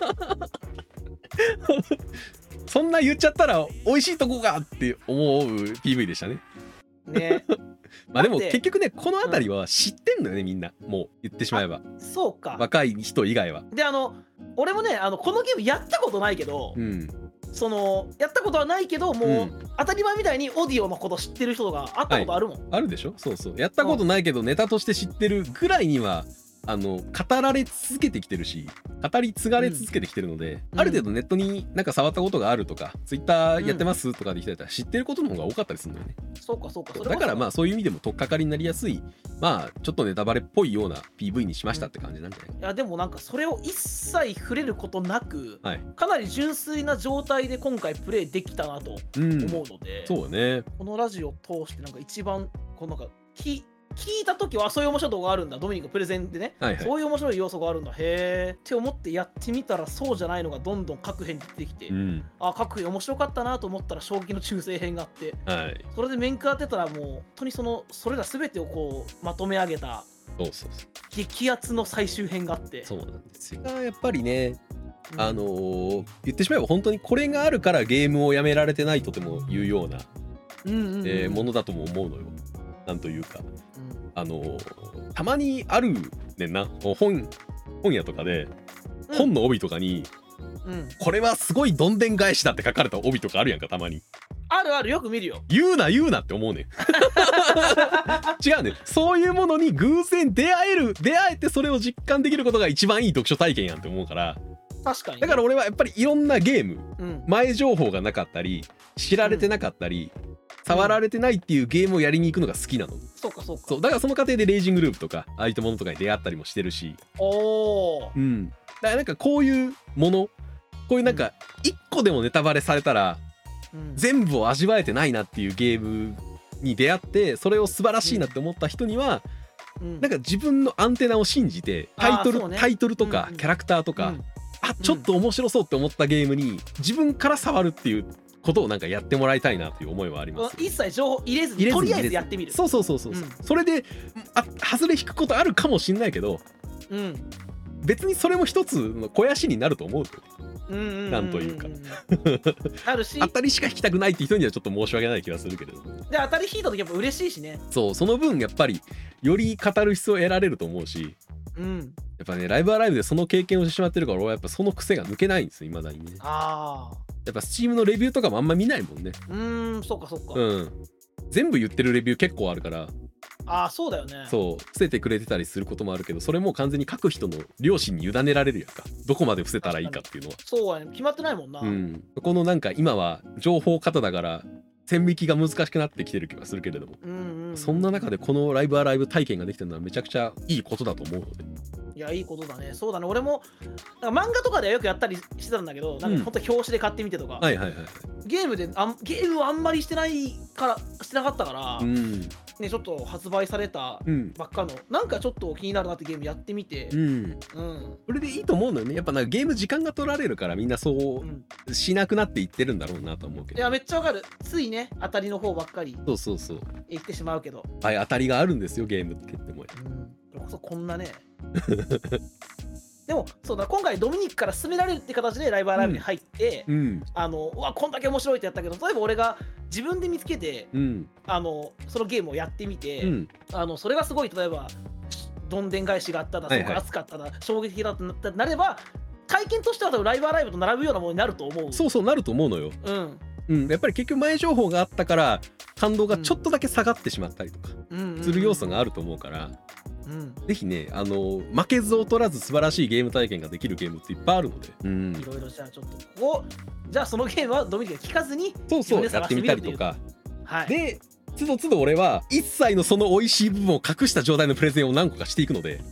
そんな言っちゃったら美味しいとこがって思う PV でしたね。まあでも結局ねこの辺りは知ってんのよね、みんな。もう言ってしまえば。 そうか、 若い人以外は。 で俺もねこのゲームやったことないけど、やったことはないけどもう、当たり前みたいにオーディオのこと知ってる人があったことあるもん、 あるでしょ。そうやったことないけどネタとして知ってるぐらいには語られ続けてきてるし語り継がれ続けてきてるので、ある程度ネットになんか触ったことがあるとか、ツイッターやってますとかできたら知ってることの方が多かったりするんだよね。 そうかだからまあそういう意味でも取っかかりになりやすい、まあちょっとネタバレっぽいような PV にしましたって感じなんじゃない。 いやでもなんかそれを一切触れることなく、かなり純粋な状態で今回プレイできたなと思うので、 そうね。 このラジオを通してなんか一番このなんか聞いた時はそういう面白いとこがあるんだ、ドミニクプレゼンでね、そういう面白い要素があるんだ、へーって思ってやってみたらそうじゃないのがどんどん各編に出てきて、各編面白かったなと思ったら衝撃の中世編があって、それで面食らってたらもう本当にそれら全てをこうまとめ上げた激アツの最終編があって、 そうなんですよ。やっぱりね言ってしまえば本当にこれがあるからゲームをやめられてないとても言うようなものだとも思うのよ。なんというかたまにあるねんな、本屋とかで、本の帯とかに、これはすごいどんでん返しだって書かれた帯とかあるやんか、たまに。 あるよく見るよ。 言うなって思うねん違うね、そういうものに偶然出会えてそれを実感できることが一番いい読書体験やんって思うから。 確かに、 だから俺はやっぱりいろんなゲーム、前情報がなかったり知られてなかったり、触られてないっていうゲームをやりに行くのが好きなの。そうだからその過程でレイジングループとかああいったものとかに出会ったりもしてるし、だからなんかこういうもの、こういうなんか一個でもネタバレされたら、全部を味わえてないなっていうゲームに出会ってそれを素晴らしいなって思った人には、なんか自分のアンテナを信じてタイトルとかキャラクターとか、ちょっと面白そうって思ったゲームに自分から触るっていうことをなんかやってもらいたいなという思いはあります。 一切情報入れずにとりあえずやってみる。 そう、それで外れ引くことあるかもしんないけど、別にそれも一つの肥やしになると思う。なんというかあるし、 当たりしか引きたくないって人にはちょっと申し訳ない気がするけれども、 で当たり引いた時やっぱ嬉しいしね。 その分やっぱりより語る必要を得られると思うし、やっぱねライブアライブでその経験をしてしまってるから、俺はやっぱその癖が抜けないんですよ、未だにね。やっぱ Steam のレビューとかもあんま見ないもんね。 そうか全部言ってるレビュー結構あるから。 そうだよね。 伏せてくれてたりすることもあるけど、それも完全に書く人の良心に委ねられるやんか、どこまで伏せたらいいかっていうのは。 そうやね、決まってないもんな。 このなんか今は情報過多だから線引きが難しくなってきてる気がするけれども、そんな中でこのライブアライブ体験ができてるのはめちゃくちちゃいいことだと思うので。 いやいいことだね。そうだね、俺もなんか漫画とかではよくやったりしてたんだけど、なんかほんと表紙で買ってみてとか、ゲームをあんまりしてなかったから、 ね、ちょっと発売されたばっかの、なんかちょっと気になるなってゲームやってみて、 それでいいと思うのよね。やっぱなんかゲーム時間が取られるからみんなそうしなくなっていってるんだろうなと思うけど。 いやめっちゃわかる。ついね当たりの方ばっかりそう言ってしまうけど、 はい、当たりがあるんですよゲームって言っても。 こんなねでもそうだ、今回ドミニクから勧められるって形でライブアライブに入って、こんだけ面白いってやったけど、例えば俺が自分で見つけて、そのゲームをやってみて、それがすごい、例えばどんでん返しがあったら、すごく熱かったら、衝撃的だったなれば、体験としては多分ライブアライブと並ぶようなものになると思う。 そうなると思うのよ。やっぱり結局前情報があったから感動がちょっとだけ下がってしまったりとかする要素があると思うから、ぜひね、負けず劣らず素晴らしいゲーム体験ができるゲームっていっぱいあるので、 いろいろじゃあちょっとじゃあそのゲームはドミニクが聞かずにやってみたりとか、でつどつど俺は一切のその美味しい部分を隠した状態のプレゼンを何個かしていくので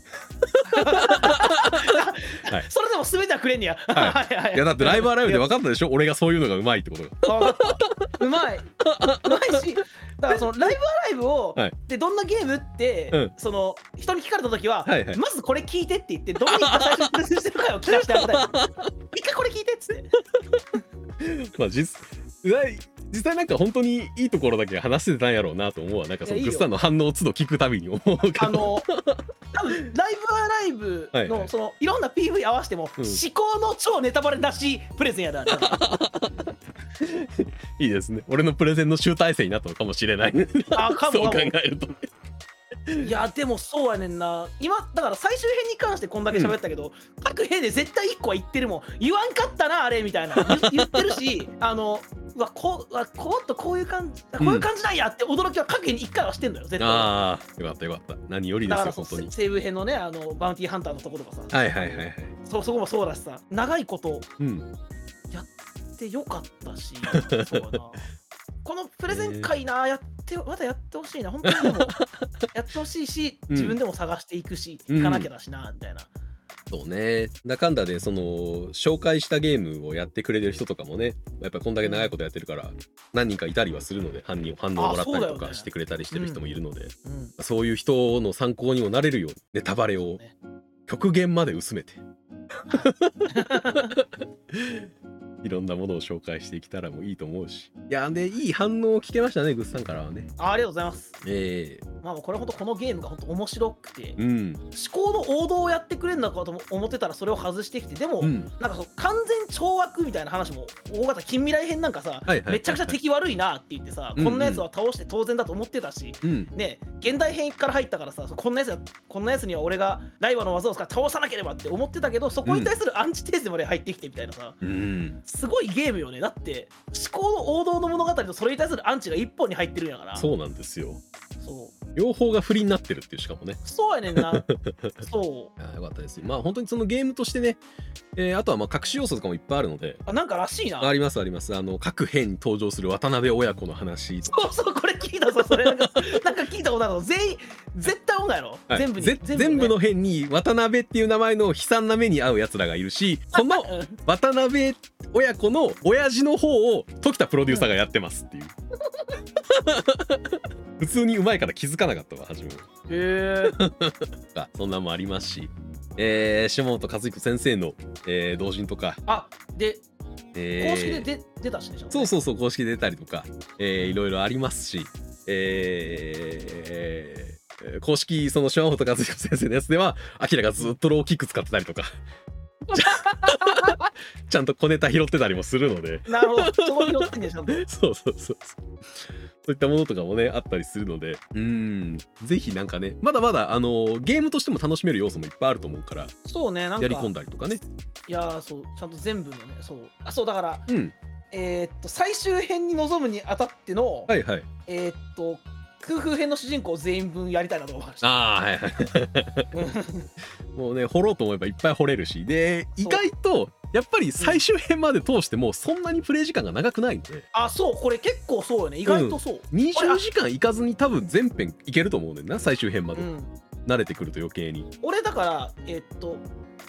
それでも全てはくれんねや。 いやだってライブアライブで分かったでしょ、俺がそういうのがうまいってことが。 うまいし、だからそのライブアライブをでどんなゲームってその人に聞かれた時はまずこれ聞いてって言って、ドミニクが最初にプレゼンしてる回を聞かせてあげたい。一回これ聞いてっつって。 まあ実際なんか本当にいいところだけ話してたんやろうなと思うわ。なんかそのグッサンの反応を都度聞くたびに思うけど、 多分ライブアライブのそのいろんな PV 合わせても思考の超ネタバレなしプレゼンやだ。 いいですね。俺のプレゼンの集大成になったのかもしれない。そう考えるとね。 いやでもそうやねんな。今だから最終編に関してこんだけ喋ったけど、各編で絶対1個は言ってるもん。言わんかったなあれみたいな言ってるし、こういう感じなんやって驚きは各編に1回はしてんだよ絶対。 ああよかった何よりですよ本当に。 西部編のねバウンティーハンターのところとかさ、そこもそうだしさ、長いことやってよかったし、そうだな。このプレゼン会な、またやってほしいな、本当に。でもやってほしいし、自分でも探していくし、行かなきゃだしなみたいな。 そうね、だかんだでその紹介したゲームをやってくれてる人とかもね、やっぱりこんだけ長いことやってるから何人かいたりはするので、反応をもらったりとかしてくれたりしてる人もいるので、そういう人の参考にもなれるようにネタバレを極限まで薄めていろんなものを紹介していけたらもいいと思うし、いやでいい反応を聞けましたね、グッさんからはね。 ありがとうございます。まあこれほんとこのゲームが本当面白くて、思考の王道をやってくれるのかと思ってたらそれを外してきて、でも、なんかその完全懲悪みたいな話も大型近未来編なんかさ、めちゃくちゃ敵悪いなって言ってさ、こんなやつは倒して当然だと思ってたし、ね、現代編から入ったからさ、こんなやつには俺がライバルの技を使って倒さなければって思ってたけど、そこに対するアンチテーゼまで入ってきてみたいなさ、すごいゲームよね。だって思考の王道の物語とそれに対するアンチが一本に入ってるんやから。 そうなんですよ。 そう両方が不利になってるっていう、しかもね。 そうやねんな。そう。 よかったです。まあ本当にそのゲームとしてね、あとはまあ隠し要素とかもいっぱいあるので。 なんからしいな。 あります。各編に登場する渡辺親子の話とか。そうこれ聞いたぞ。それなんか聞いたことあるの。全員絶対女やろ。全部に全部の編に渡辺っていう名前の悲惨な目に遭うやつらがいるし、この渡辺親子の親父の方を時田プロデューサーがやってますっていう。普通にうまいから気づかなかったわ、初め。そんなんもありますし、下本和彦先生の、同人とか。 で、公式で出たしね。 そう公式で出たりとか、いろいろありますし、公式その下本和彦先生のやつではアキラがずっとローキック使ってたりとか。ちゃんと小ネタ拾ってたりもするので。 なるほど、そう拾ってんね、ちゃんと。 そういったものとかもねあったりするので、ぜひなんかね、まだまだゲームとしても楽しめる要素もいっぱいあると思うから、 そうね、なんかやり込んだりとかね。 いやそう、ちゃんと全部のね、そうだから、最終編に臨むにあたっての、空風編の主人公全員分やりたいなと思いました。もうね、掘ろうと思えばいっぱい掘れるし、で意外とやっぱり最終編まで通してもそんなにプレイ時間が長くないので。 そう、これ結構そうよね、意外とそう。 20時間いかずに多分全編いけると思うねんな、最終編まで。慣れてくると余計に。 俺だから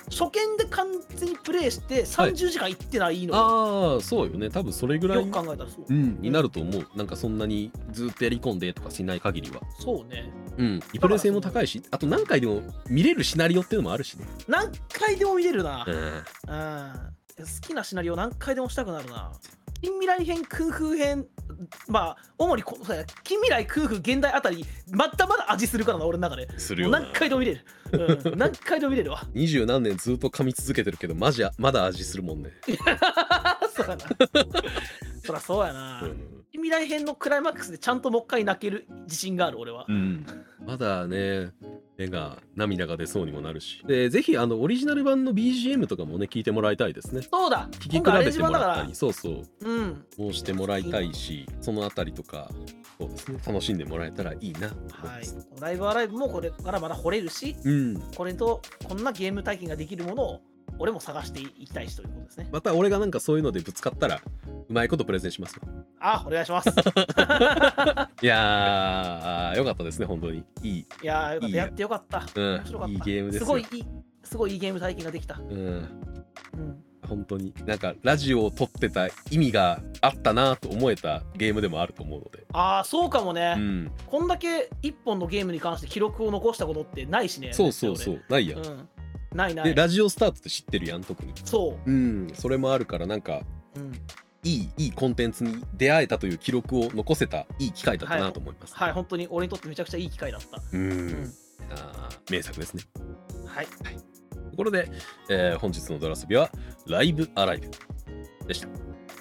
初見で完全にプレイして30時間いってないのよ。ああ、そうよね。多分それぐらいよく考えたらそう、 になると思う。なんかそんなにずっとやり込んでとかしない限りは。 そうね。 リプレイ性も高いし、あと何回でも見れるシナリオっていうのもあるしね。何回でも見れるな。好きなシナリオ何回でもしたくなるな。近未来編、空風編、まあ主に近未来、空風、現代あたりまだまだ味するからな、俺の中で。 するよな。 何回でも見れる。何回でも見れるわ。 20何年ずっと噛み続けてるけどまだ味するもんね。 そうやな。そらそうやな。近未来編のクライマックスでちゃんともう一回泣ける自信がある俺は。 まだね、涙が出そうにもなるし。で、ぜひオリジナル版の BGM とかもね、聞いてもらいたいですね。 そうだ。 聞き比べてもらったり、そう。もうしてもらいたいし、そのあたりとか、そうですね、楽しんでもらえたらいいなと思います。 ライブアライブもこれからまだ掘れるし、これとこんなゲーム体験ができるものを俺も探していきたいしということですね。 また俺がなんかそういうのでぶつかったらうまいことプレゼンしますよ。 お願いします。 いやー、よかったですね、本当に。 いやー、よかった。やってよかった。面白かった。 いいゲームですよ。 すごいいいゲーム体験ができた。 本当になんかラジオを撮ってた意味があったなと思えたゲームでもあると思うので。 そうかもね。こんだけ一本のゲームに関して記録を残したことってないしね。 そうないやん。 ない。 でラジオスタートって知ってるやん、特に。それもあるからなんか、いいコンテンツに出会えたという記録を残せたいい機会だったなと思います。 本当に俺にとってめちゃくちゃいい機会だった。 名作ですね。ところで、本日のドラ遊びはライブアライブでした。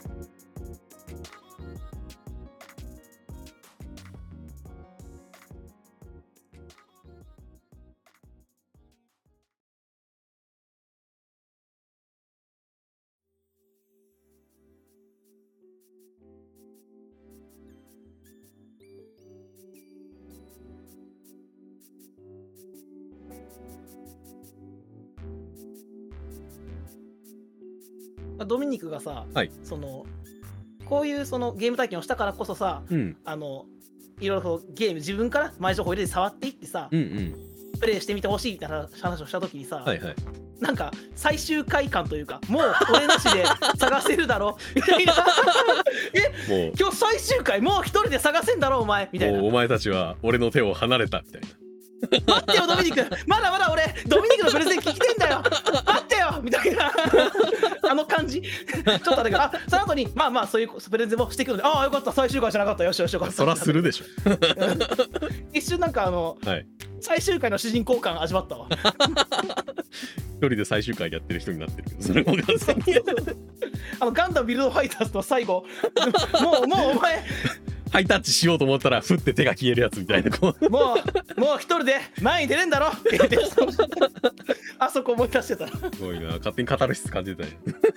ドミニクがさ、こういうそのゲーム体験をしたからこそさ、いろいろゲーム自分から前情報入れて触っていってさ、プレイしてみてほしいみたいな話をした時にさ、なんか最終回感というか、もう俺なしで探せるだろみたいな。今日最終回もう一人で探せんだろお前みたいな。 お前たちは俺の手を離れたみたいな。 待ってよドミニク、まだまだ俺ドミニクのプレゼン聞きてんだよ、待ってよみたいな感じ。ちょっとだけど、その後にまあそういうプレゼンもしていくので、よかった、最終回じゃなかった、よしよかった。 そらするでしょ。 一瞬なんか最終回の主人公感味わったわ。 一人で最終回やってる人になってるけど、それも完全にガンダムビルドファイターズの最後、もうお前ハイタッチしようと思ったらふって手が消えるやつみたいな。 もう一人で前に出れんだろって言って、あそこ思い出してた。すごいな、勝手にカタルシス感じてたよ。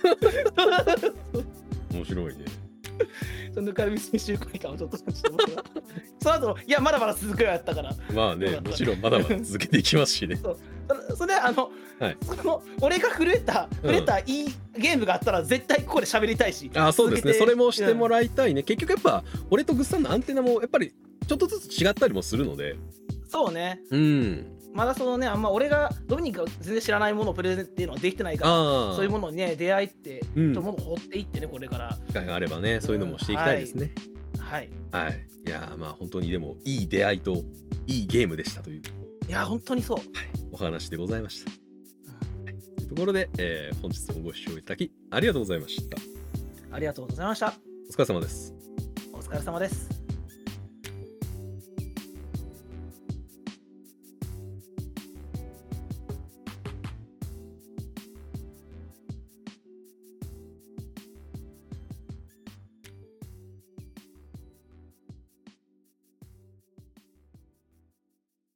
面白いね。 ぬかるみ最終回感をちょっとその後いやまだまだ続くよやったから。 まあね、もちろんまだまだ続けていきますしね。 それでその俺が震えたいいゲームがあったら絶対ここで喋りたいし。 そうですね、それもしてもらいたいね。結局やっぱ俺とグッさんのアンテナもやっぱりちょっとずつ違ったりもするので。 そうね。まだそのね、あんま俺がドミニクが全然知らないものをプレゼンっていうのはできてないから、そういうものにね出会いってちょっとものを掘っていってね、これから機会があればね、そういうのもしていきたいですね。いやまあ本当にでもいい出会いといいゲームでしたという、 いや本当にそう、 お話でございました。というところで、本日もご視聴いただきありがとうございました。 ありがとうございました。 お疲れ様です。 お疲れ様です。